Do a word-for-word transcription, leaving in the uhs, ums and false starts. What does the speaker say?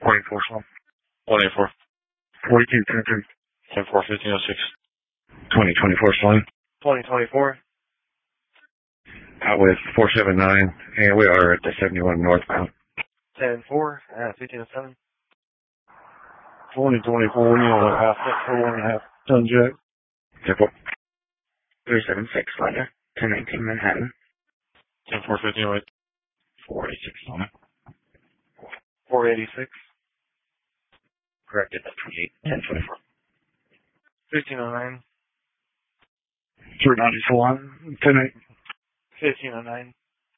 one eighty-four, slow. one eighty-four. forty-two, ten three. ten four, fifteen oh six. twenty twenty-four, slow. twenty twenty-four. Out with four seven nine, and we are at the seventy-one northbound. ten four, uh, fifteen oh seven. twenty twenty-four, you know, like half foot for one and a half ton jack. ten four. three seven six, Slender. ten nineteen, Manhattan. ten four, fifteen oh eight. four eighty-six, slow. four eighty-six. Corrected, that's twenty-eight, ten twenty-four. fifteen oh nine. three ninety-four, ten eight. fifteen oh nine.